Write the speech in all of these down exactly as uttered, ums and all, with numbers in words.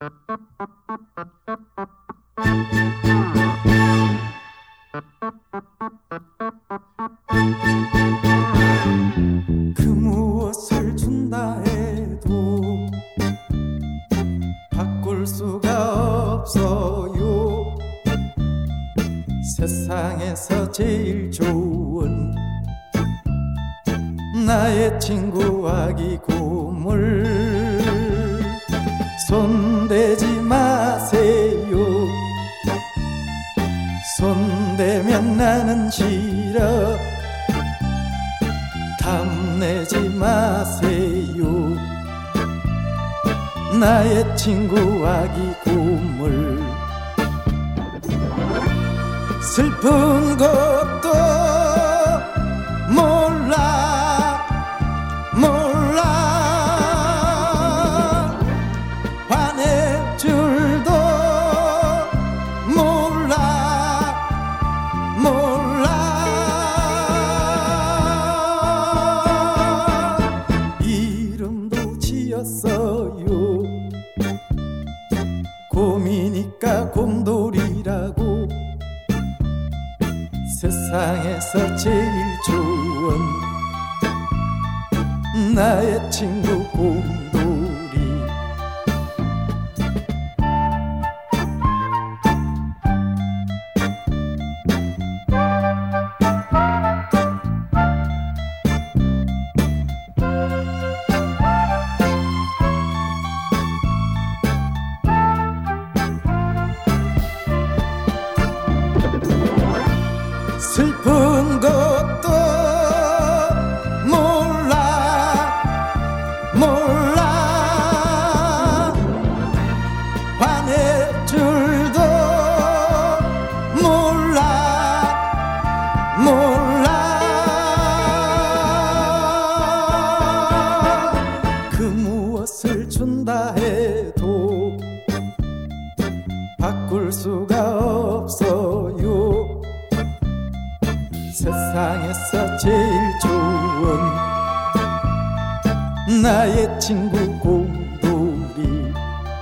그 무엇을 준다 해도 바꿀 수가 없어요. 세상에서 제일 좋은 나의 친구 아기 고물 손대지 마세요. 손대면 나는 싫어. 탐내지 마세요. 나의 친구 아기 고물 슬픈 것도 몰라 몰라 화낼 줄도 몰라 몰라 이름도 지었어요. 곰이니까 곰돌이라고. 세상에서 제일 좋은 나의 친구 곰돌이. 슬픈 것도 몰라 몰라 화낼 줄도 몰라 몰라 그 무엇을 준다 해도 바꿀 수가 없어요. 세상에서 제일 좋은 나의 친구 곰돌이.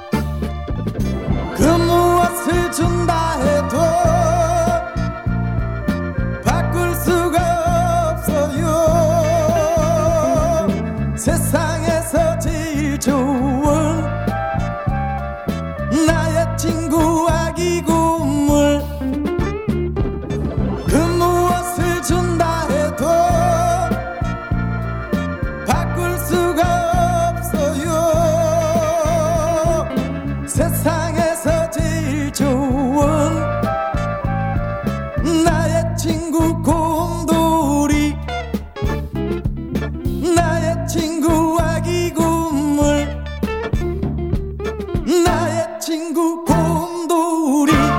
그 무엇을 준다 해도 바꿀 수가 없어요. 세상에서 제일 좋은 나의 친구 아기 고물. 그 무엇을 준다 해도 바꿀 수가 없어요. 세상에서 제일 좋은 나의 친구 곰돌이. 나의 친구 아기 고물. 나의 친구 곰돌이.